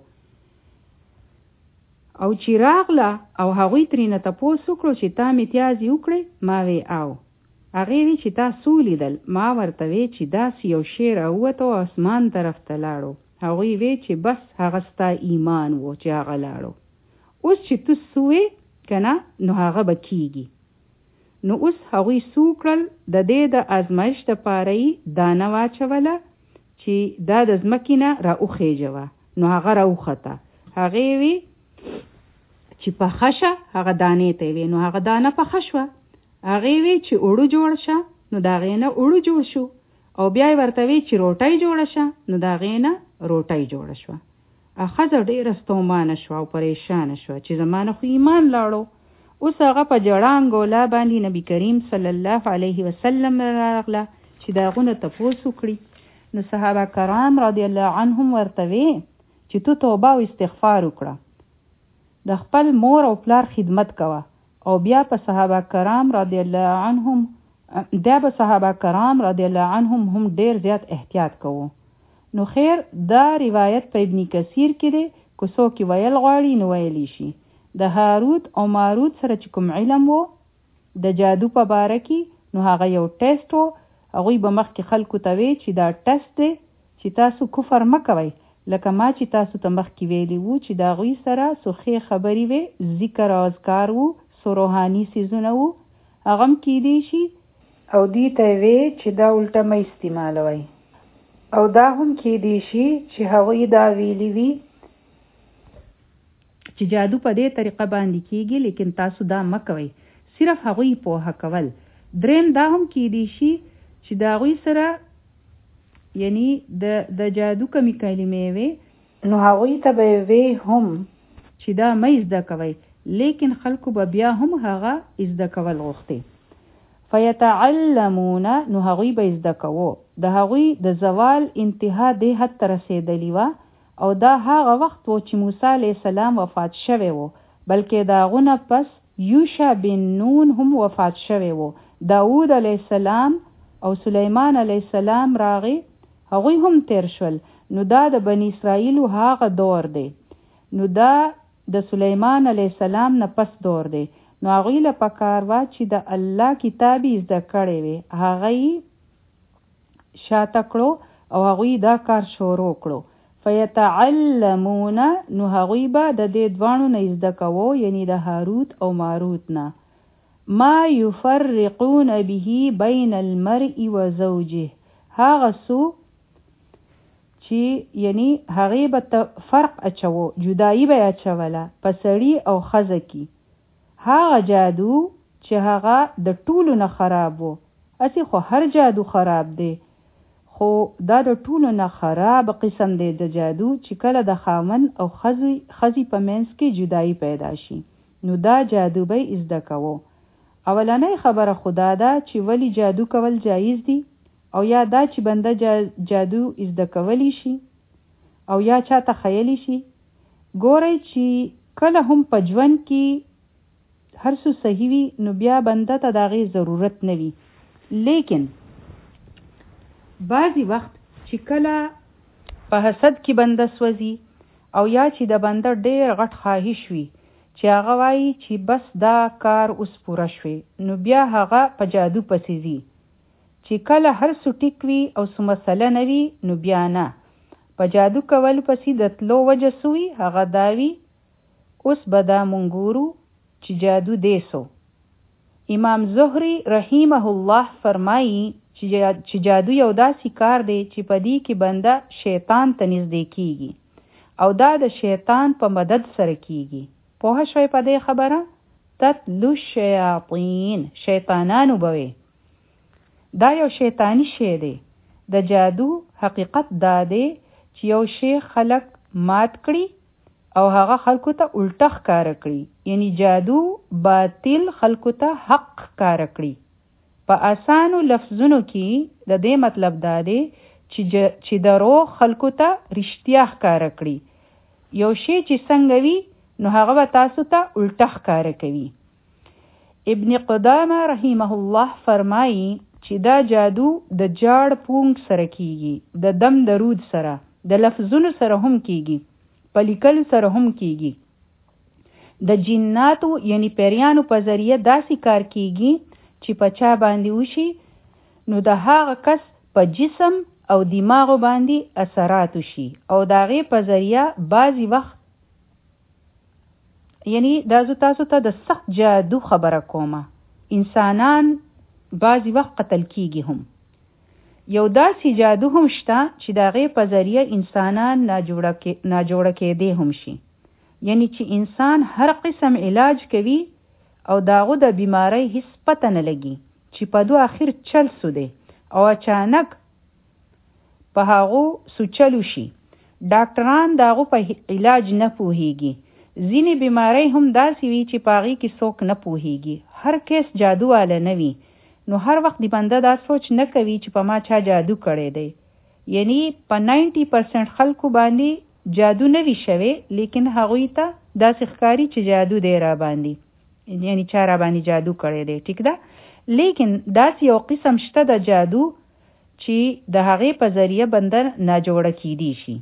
او چې راغله او هغوی ترېنه تپوس وکړو چې تا متیازې وکړې؟ ما وی او. هغې وی چې تا څو لیدل؟ ما ورته وی چې داسې یو شی راووتو او اسمان طرف ته لاړو. هغوی وی چې بس هغه ستا ایمان و چې هغه لاړو. اوس چې تو سوې که نه نو هغه به کېږي. نو اوس هغوی څه وکړل؟ د دې د ازمایښت دپاره یې دانه واچوله چې دا د ځمکې نه راوخېجوه. نو هغه راوخته. هغې وی چې پخه شه، هغه دانې ته وی. نو هغه دانه پخه شوه. هغې وی چې اوړه جوړ شه، نو د هغې نه اوړه جوړ شو. او بیا یې ورته وی چې روټۍ جوړه شه، نو د هغې نه روټۍ جوړه شوه. ښځه ډېره ستومانه شوه او پریشانه شوه چې زما نه خو ایمان لاړو. اوس هغه په ژړا انګولا باندې نبي کریم صلی الله علیه وسلم راغله چې د هغو نه تپوس وکړي. نو صحابه کرام رضی الله عنهم ورته وی چې تو توبه او استغفار وکړه، د خپل مور او پلار خدمت کوه او بیا په صحابه کرام رضی الله عنهم دا به صحابه کرام رضی الله عنهم هم ډیر زیات احتیاط کوو. نو خیر دا روایت په ابن کثیر کې دی، که څوک ویل غواړي نو ویلی شي. د هاروت او ماروت سره چې کوم علم و د جادو په باره کې، نو هغه یو ټیسټ و. هغوی به مخکې خلکو ته وی چې دا ټیسټ دی چې تاسو کفر مه کوئ، لکه ما چې تاسو ته مخکې ویلی وو چې د هغوی سره څو ښې خبرې وې، ذکر او اذکار وو، څو روحاني څیزونه وو، هغه هم کیدی شي او دوی ته وی چې دا الټه مه استعمالوئ. او دا هم کیدی شي چې هغوی دا ویلی وي چې جادو په دې طریقه باندې کیږي، لیکن تاسو دا مه کوئ، صرف هغوی پوهه کول. دریم دا هم کیدی شي چې د هغوی سره یعنی د د جادو کمی کلمې وي، نو هغوی ته به وی هم چې دا مه زده کوئ، لیکن خلکو به بیا هم هغه زده کول غوښتي. فیتعلمون، نو هغوی به زده کوو. د هغوی د زوال انتها دې حد ته رسېدلې وه او دا هغه وخت و چې موسی علیه السلام وفات شوی و، بلکې د هغو نه پس یوشع بن نون هم وفات شوی و. داود علیه السلام او سلیمان علیه السلام راغی، هغوی هم تیر شول. نو دا د بنی اسرائیلو هغه دور دی. نو دا د سلیمان علیه السلام نه پس دور دی. نو هغوی له پکار وه چې د الله کتاب یې زده کړی وي، هغه یې شاته کړو او هغوی دا کار شروع کړو. فیتعلمون، نو هغوی به د دې دواړو نه زده کوو، یعنی د هاروت او ماروت نه، ما یفرقون به بین المرء و زوجه، هغه څه چې یعنی هغې به فرق اچوو، جدایي به اچوله په سړي او ښځه کې. هغه جادو چې هغه د ټولو نه خراب و. اسی خو هر جادو خراب دی، خو دا د ټولو نه خراب قسم دی د جادو چې کله د خاوند او ښځې ښځې په منځ کې جدایي پیدا شي نو دا جادو به یې زده کوو. اولنۍ خبره خدا ده چې ولی جادو کول جایز دي او یا دا چې بنده جا جادو زده کولی شي او یا چاته خیلی شي. ګورئ چې کله هم په ژوند کې هر څه صحیح وي نو بیا بنده ته د هغې ضرورت نه وي، لیکن بعضی وخت چې کله په حسد کې بنده سوځي او یا چې د بنده ډېر غټ خواهش وي چې هغه وایي چې بس دا کار اوس پوره شوی نو بیا هغه په جادو پسې ځي چې کله هر څه ټیک وي او څه مسله نه وي نو بیا نه. په جادو کول پسې د تلو وجه سوی هغه داوي اوس به دا مونږ ګورو چې جادو دیسو. امام زهري رحمه الله فرمایي چې جادو یو داسې کار دی چې په دې کې بنده شیطان ته نږدې کیږي او دا د شیطان په مدد سره کیږي. پوه شوي په دې خبره؟ تتلو الشیاطین، شیطانانو بوي. دا یو شیطانی شی دی. د جادو حقیقت دا دی چې یو شی خلق مات کړي او هغه خلکو ته الټه ښکاره کړي، یعنی جادو باطل خلکو ته حق ښکاره کړي. په اسانو لفظونو کې د دې مطلب دا دی چې چې درو خلکو ته رښتیا ښکاره کړي. یو شی چې څنګه وي نو هغه به تاسو ته الټه ښکاره کوي. ابن قدامه رحمه الله فرمایي چې دا جادو د جاړ پونګ سره کیږي، د دم درود سره، د لفظونو سره هم کیږي، په لیکلو سره هم کیږي. د جناتو یعنی پیریانو په ذریعه داسې کار کیږي چې په چا باندې وشي نو د هغه کس په جسم او دماغو باندې اثرات وشي او د هغې په ذریعه بعضی وخت یعنی دا زه تاسو ته د سخت جادو خبره کومه، انسانان بعضی وخت قتل کیږي هم. یو داسې جادو هم شته چې د هغې په ذریعه انسانان ناجوړه کېدی هم شي، یعنی چې انسان هر قسم علاج کوي او د هغو د بیمارۍ هیڅ پته نه لګي چې په دو اخر چل سو دی او اچانک په هغو سوچلو شي. ډاکټران د هغو په علاج نه پوهیږي. ځینې بیمارۍ هم داسې وي چې په هغې کې څوک نه پوهیږي. هر کس جادو والا نه وي نو هر وخت دی بنده دا سوچ نه کوي چې په ما چا جادو کړی دی. یعنی په نایمټي پرسنټ خلکو باندې جادو نه وي شوی، لیکن هغوی ته داسې ښکاري چې جادو دی را باندې، یعنی چا را باندې جادو کړی دی. ټیک ده؟ لیکن داسې یو قسم شته د جادو چې د هغې په ذریعه بنده ناجوړه کیدی شي.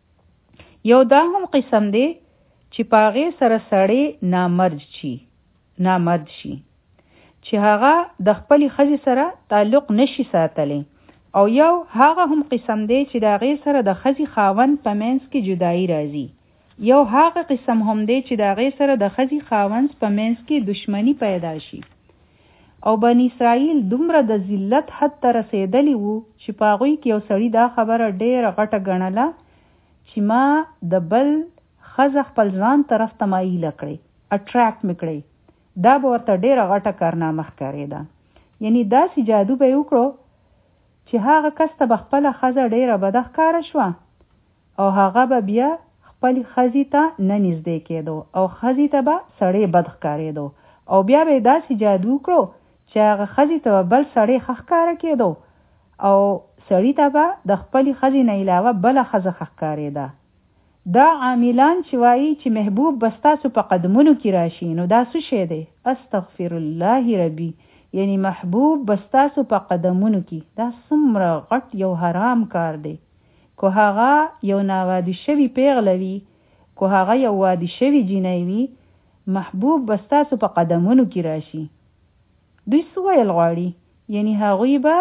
یو دا هم قسم دی چې په هغې سره سړی نامرد شي نامرد شي چې هغه د خپلې ښځې سره تعلق نشي ساتلی. او یو هغه هم قسم دی چې د هغې سره د ښځې خاوند په منځ کې جدایي راځي. یو هغه قسم هم دی چې د هغې سره د ښځې خاوند په منځ کې دشمنی پیدا شي. او بني اسرائیل دومره د ذلت حد ته رسېدلی وو چې په هغوی کې یو سړي دا خبره ډېره غټه ګڼله چې ما د بل ښځه خپل ځان طرف ته مایله کړې، اټراکټ مې کړې. دا به ورته ډېره غټه کارنامه ښکارېده. یعنی داسې جادو به یې وکړو چې هغه کس ته به خپله ښځه ډېره بده ښکاره شوه او هغه به بیا خپلې ښځې ته نه نږدې کېدو او ښځې ته به سړی بد ښکارېدو او بیا به یې داسې جادو وکړو چې هغه ښځې ته به بل سړی ښه ښکاره کېدو او سړي ته به د خپلې ښځې نه علاوه بله ښځه ښه ښکارېده. دا عاملان چې وایي چې محبوب به ستاسو په قدمونو کې راشي نو دا څه شی دی؟ استغفر الله ربي، یعنی محبوب به ستاسو په قدمونو کې. دا څومره غټ یو حرام کار دی. که هغه یو ناواده شوي پیغله وي، که هغه یو واده شوي جینۍ وي، محبوب به ستاسو په قدمونو کې راشي. دوی څه ویل غواړي؟ یعنی هغوی به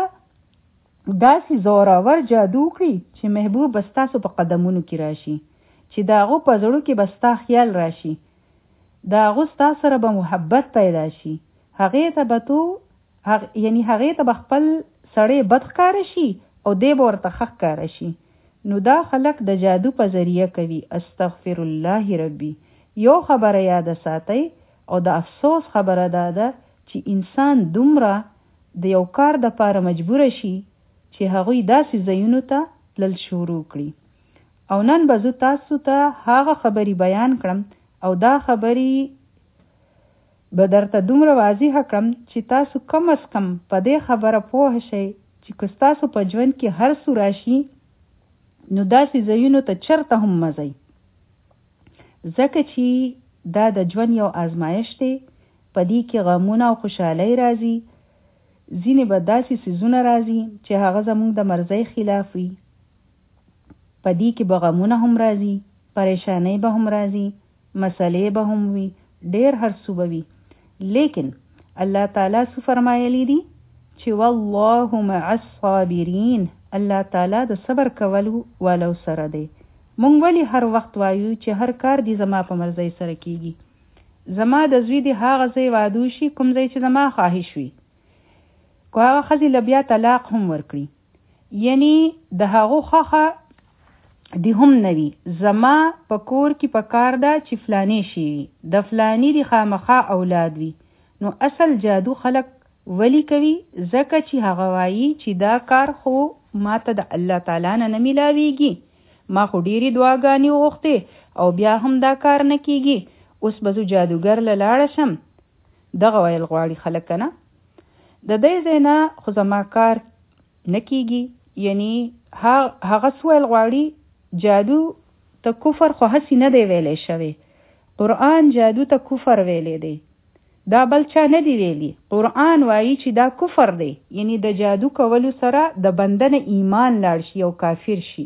داسې زوراور جادو کړي چې محبوب به ستاسو په قدمونو کې راشي، چې د هغو په زړه کې به ستا خیال راشي، د هغو ستا سره به محبت پیدا شي. هغې ته به تو یعنی هغې ته به خپل سړی بد ښکاره شي او دی به ورته ښه ښکاره شي. نو دا خلک د جادو په ذریعه کوي. استغفر الله ربي. یو خبره یاد ساتئ او د افسوس خبره دا ده چې انسان دومره د یو کار د پاره مجبور شي چې هغوی داسې ځایونو ته تلل شروع کړي. او نن به زه تاسو ته هغه خبرې بیان کړم او دا خبرې به درته دومره واضحه کړم چې تاسو کم از کم په دې خبره پوه شئ چې که ستاسو په ژوند کې هر څه راشي نو داسې ځایونو ته چرته هم مه ځئ. ځکه چې دا د ژوند یو آزمایش دی. په دې کې غمونه او خوشحالۍ راځي. ځینې به داسې څیزونه راځي چې هغه زموږ د مرضۍ خلاف وي. په دې کې به غمونه هم راځي، پریشانۍ به هم راځي، مسئلې به هم وي، ډېر هر څه به وي. لیکن الله تعالی څه فرمایلی دي چې والله مع الصابرین. الله تعالی د صبر کولو والو سره دی. مونږ ولې هر وخت وایو چې هر کار دی زما په مرضۍ سره کیږي؟ زما د زوی دی هغه ځای واده شي کوم ځای چې زما خواهش وي. که هغه ښځې له بیا طلاق هم ورکړي، یعنی د هغو خوښه دی هم نه وي. زما په کور کې په کار ده چې فلانې شي وي، د فلانې دی خامخا اولاد وي. نو اصل جادو خلق ولی کوي ځکه چې هغه وایي چې دا کار خو ما ته د الله تعالی نه نه میلاویږي. ما خو ډېرې دعاګانې وغوښتې او بیا هم دا کار نه کیږي. اوس به زه جادوګر له لاړه شم. دغه ویل غواړي خلک که نه. د دې ځای نه خو زما کار نه کیږي. یعنی هغه څه ویل غواړي جادو ته کفر خو هسې نه دی ویلی شوی. قرآن جادو ته کفر ویلی دی، دا بل چا نه دی ویلی. قرآن وایي چې دا کفر دی، یعنی د جادو کولو سره د بنده نه ایمان لاړ شي او کافر شي.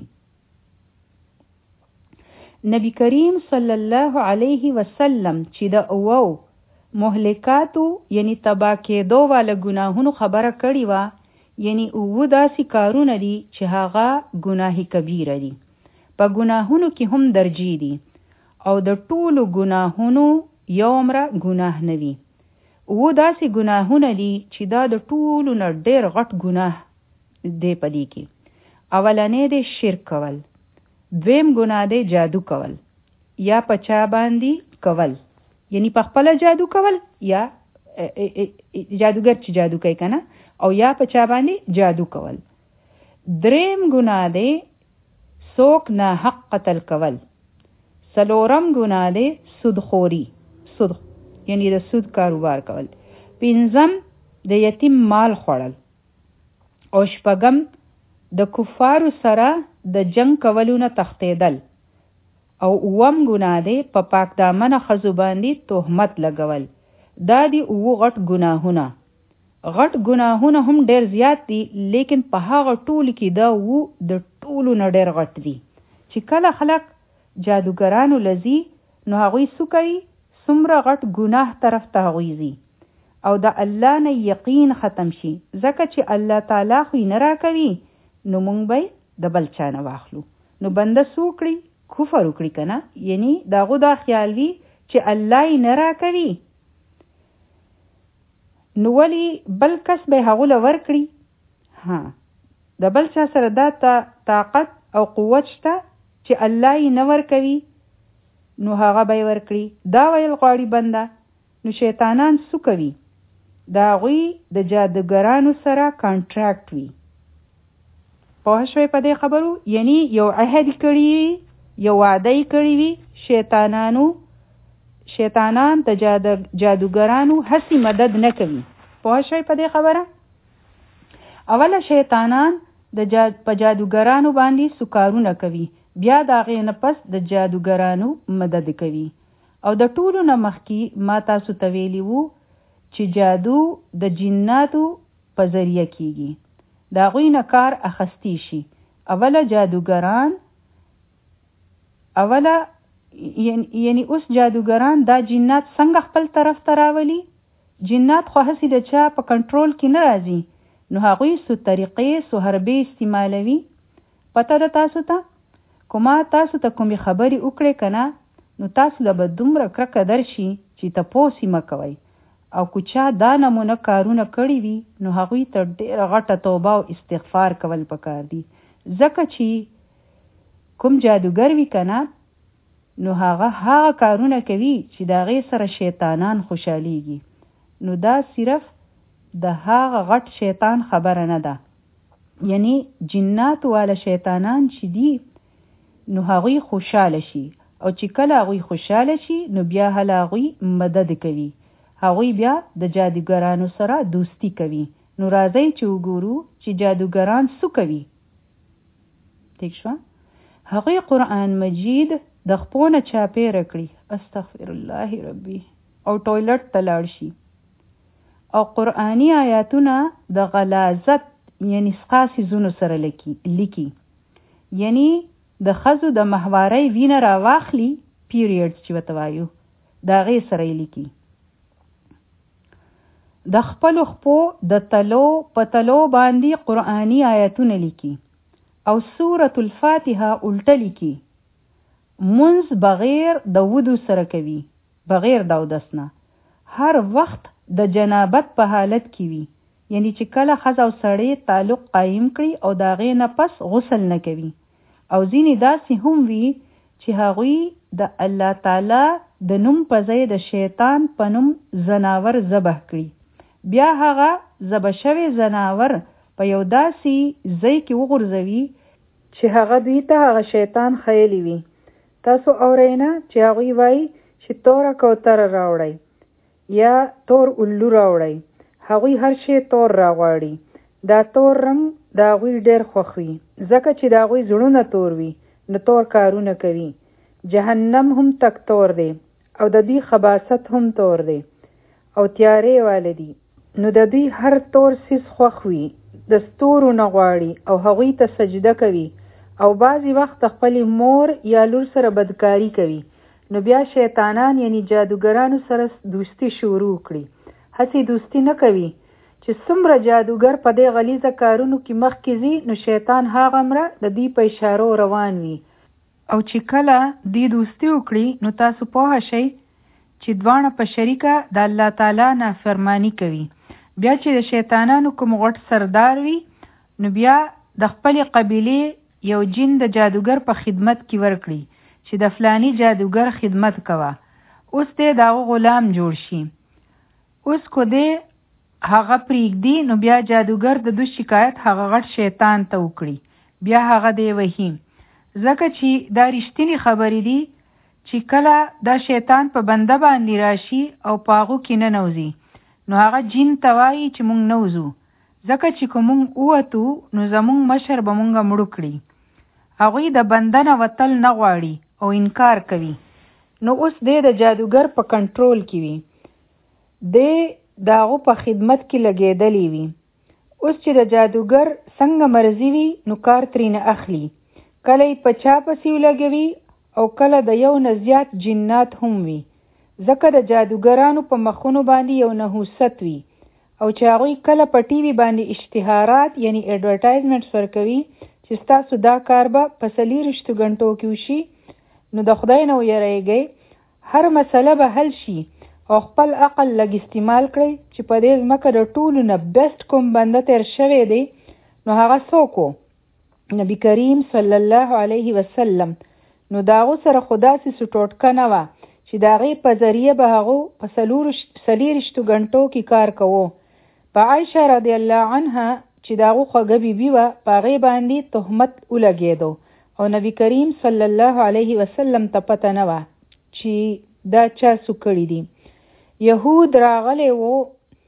نبی کریم صلی الله علیه وسلم چې د اوو مهلکاتو یعنی تبا کېدو والا ګناهونو خبره کړې وه. یعنی اوو داسې کارونه دي چې هغه ګناه کبیره دي. په ګناهونو کې هم درجې دي او د ټولو ګناهونو یو عمره ګناه نه وي. اوو داسې ګناهونه دي چې دا د ټولو نه ډېر غټ ګناه دی. په دې کې اولنې دی شرک کول، دویم ګناه دی جادو کول یا په چا باندې کول، یعنی په خپله جادو کول یا جادوګر چې جادو کوي که نه، او یا په چا باندې جادو کول. دریم ګناه دی څوک ناحق قتل کول. څلورم ګناه دی سودخوري، سود یعنی د سود کاروبار کول. پنځم د یتیم مال خوړل. او شپږم د کفارو سره د جنگ کولو نه تښتېدل. او اووم ګناه دی په پاک دامنه ښځو باندې تهمت لګول. دا دی اوو غټ ګناهونه. غټ ګناهونه هم ډېر زیات دي، لیکن په هغه ټولو کې دا اوو د ټولو نه ډېر غټ دي. چې کله خلک جادوګرانو لځي نو هغوی څه کوي؟ څومره غټ ګناه طرف ته هغوی ځي او د الله نه یقین ختم شي. ځکه چې الله تعالی خو یې نه راکوي نو مونږ به د بل چا نه واخلو. نو بنده څه وکړي؟ کفر وکړي که نه. یعنی د هغو دا خیال وي چې الله یې نه راکوي نو ولی بل کس به هغو له ورکړي. ها د بل چا سره دا طاقت او قوت شته چې الله یې نه ورکوي نو هغه به یې ورکړي. دا ویل غواړي بنده. نو شیطانان څه کوي؟ د هغوی د جادوګرانو سره کانټراکټ وي. پوه شوی په دې خبرو؟ یعنی یو عهد کړی وي، یو وعده یې کړی وي. شیطانانو شیطانان د جادوګرانو هسې مدد نه کوي. پوه شوی په دې خبره؟ اوله شیطانان د جاد په جادوګرانو باندې سکارونه کوي، بیا د هغې نه پس د جادوګرانو مدد کوي. او د ټولو نه مخکې ما تاسو ته ویلي وو چې جادو د جناتو په ذریعه کیږي. د هغوی نه کار اخستی شي. اوله جادوګران اوله یعنی اوس جادوګران دا جنات څنګه خپل طرف ته راولي؟ جنات خو هسې د چا په کنټرول کې نه راځي، نو هغوی څو طریقې څو حربې استعمالوي. پته ده تاسو ته؟ کومه تاسو ته کومې خبرې وکړې که نه نو تاسو له به دومره کرکه درشي چې تپوس یې مه کوئ. او که چا دا نمونه کارونه کړي وي نو هغوی ته ډېره غټه توبه او استغفار کول پکار دي. ځکه چې کوم جادوګر وي که نه نو هغه هغه کارونه کوي چې د هغې سره شیطانان خوشحالیږي. نو دا صرف د هغه غټ شیطان خبره نه ده. یعنی جنات والا شیطانان چې دي نو هغوی خوشحاله شي، او چې کله هغوی خوشحاله شي نو بیا هله هغوی مدد کوي، هغوی بیا د جادوګرانو سره دوستی کوي. نو راځئ چې وګورو چې جادوګران څه کوي. ٹھیک شو؟ هغوی قرآن مجید د خپو نه چاپېره کړي، استغفر الله ربي، او ټویلټ ته لاړ شي، او قرآني آیاتونه د غلاظت یعنی سقا څیزونو سره لیکي، یعنی د ښځو د ماهوارۍ وینه راواخلي، پیریډز چې ورته وایو، د هغې سره یې لیکي. د خپلو خپو د تلو په تلو باندې قرآني آیاتونه لیکي، او سورة الفاتحه الټه لیکي. منځ بغیر د ودو سره کوي، بغیر د اودس نه، هر وخت د جنابت په حالت کې وي، یعنی چې کله ښځه او سړی تعلق قایم کړي او د هغې نه پس غسل نه کوي. او ځینې داسې هم وي چې هغوی د الله تعالی د نوم په ځای د شیطان په نوم زناور ذبح کړي، بیا هغه ذبح شوی زناور په یو داسې ځای کې وغورځوي چې هغه دوی ته هغه شیطان خیلی وي. تاسو اورئ نه چې هغوی وایي چې توره کوتره راوړئ یا تور الو راوړئ، هغوی هر شی تور راغواړي. دا تور رنګ د هغوی ډېر خوښ وي، ځکه چې د هغوی زړونه تور وي، نو تور کارونه کوي. جهنم هم تک تور دی، او د دوی خباثت هم تور دی، او تیارې واله دي. نو د دوی هر تور سیز خوښ وي، د ستورو نه غواړي او هغوی ته سجده کوي، او بعضې وخت خپلې مور یا لور سره بدکاري کوي. نو بیا شیطانان یعنی جادوګرانو سره دوستی شروع کړي. هسې دوستی نه کوي چې څومره جادوګر په دې غلیظه کارونو کې مخکې ځي، نو شیطان هغومره د دوی په اشارو روان وي. او چې کله دوی دوستی وکړي نو تاسو پوه شئ چې دواړه په شریکه د الله تعالی نافرماني کوي. بیا چې د شیطانانو کوم غټ سردار وي نو بیا د خپلې قبیلې یو جن د جادوګر په خدمت کې ورکړي چې د فلانی جادوګر خدمت کوه، اوس دې د هغه غلام جوړ شي. اوس کو دې هغه پریږدي نو بیا جادوګر د دو شکایت هغه غټ شیطان ته وکړي، بیا هغه دی وهي، ځکه چې دا رښتینې خبرې دي چې کله دا شیطان په بنده باندې راشي او په هغو کې ننوځي نو هغه جن ته وایي چې مونږ نه وځو، ځکه چې که مونږ ووتو نو زمونږ مشر به مونږ مړو کړي. هغوی د بنده نه وتل نه غواړي او انکار کوي. نو اوس دی د جادوګر په کنټرول کې وي، دی د هغو په خدمت کې لګېدلی وي. اوس چې د جادوګر څنګه مرضي وي نو کار ترېنه اخلي، کله یې په چا پسې ولګوي او کله د یو نه زیات جنات هم وي، ځکه د جادوګرانو په مخونو باندې یو نحوست وي، او چې هغوی کله په ټي وي باندې اشتهارات یعنی ایډورټایزمنټس ورکوي چې ستاسو دا کار به په څلېرویشتو غنټو کې وشي، نو د خدای نه ویریږئ، هر مسله به حل شي. او خپل عقل لږ استعمال کړئ چې په دې ځمکه د ټولو نه بیسټ کوم بنده تیر شوی دی نو هغه څوک و؟ نبي کریم صلی الله علیه وسلم. نو د هغو سره خو داسې څه ټوټکه نه وه چې د هغې په ذریعه به هغو په څلېرویشتو غنټو کې کار کوو. په عایشه رضی الله عنها چې د هغو خوږه بیبي وه، په هغې باندې تهمت ولګېدو، او نبي کریم صلی الله علیه وسلم ته پته نه وه چې دا چا څه کړي دي. یهود راغلی وو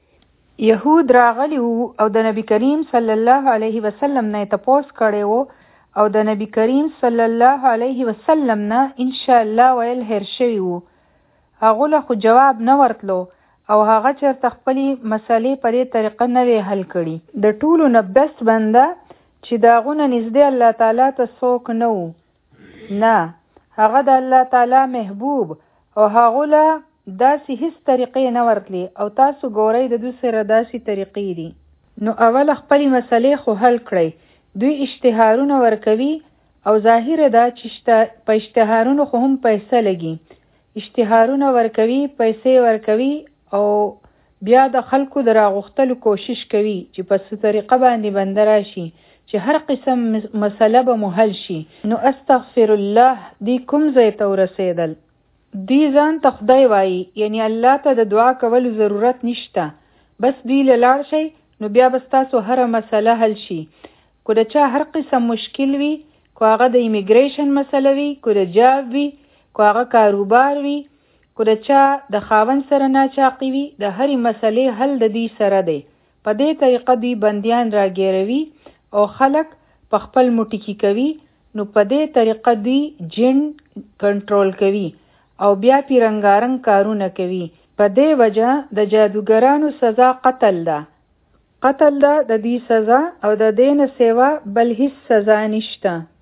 یهود راغلی وو او د نبی کریم صلی الله علیه وسلم نه تپوس کړی وو، او د نبی کریم صلی الله علیه وسلم نه ان شاء الله ویل هیر شوي وو. هغو له خو جواب نه ورتلو، او هغه چېرته خپلې مسلې په دې طریقه نه وی حل کړي. د ټولو نه بیسټ بنده چې د هغو نه نږدې الله تعالی ته څوک نه وو، نه هغه د الله تعالی محبوب، او هغو له داسې هیڅ طریقې نه ورتلی. او تاسو ګورئ د دوی سره داسې طریقې دي. نو اول خپلې مسلې خو حل کړئ. دوی اشتهارونه ورکوي، او ظاهره ده چې په اشتهارونو خو هم پیسه لګي. اشتهارونه ورکوي، پیسې ورکوي، او بیا د خلکو د راغوښتلو کوشش کوي چې په څه طریقه باندې بنده راشي چې هر قسم مسله به مو حل شي. نو استغفر الله دی کوم ځای ته ورسېدل؟ دوی ځان ته خدای وایي، یعنی الله ته د دعا کولو ضرورت نشته، بس دوی له لاړ شئ نو بیا به ستاسو هره مسله حل شي. کو د چا هر قسم مشکل وي، کو هغه د ایمیګریشن مسله وي، کو د جاب وي، کو هغه کاروبار وي، کو د چا د خاوند سره ناچاقي وي، د هرې مسلې حل د دې سره دی. په دې طریقه دوی بندیان راګیروي او خلک په خپل موټي کوي. نو په دې طریقه دوی جن کنټرول کوي او بیا پی رنګارنګ کارونه کوي. په دې وجه د جادوګرانو سزا قتل ده. قتل ده د دې سزا او د دې نه سیوا بل هیڅ سزا نشته.